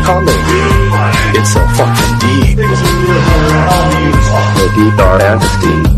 coming. It's so fucking deep. The deep dark fantasy.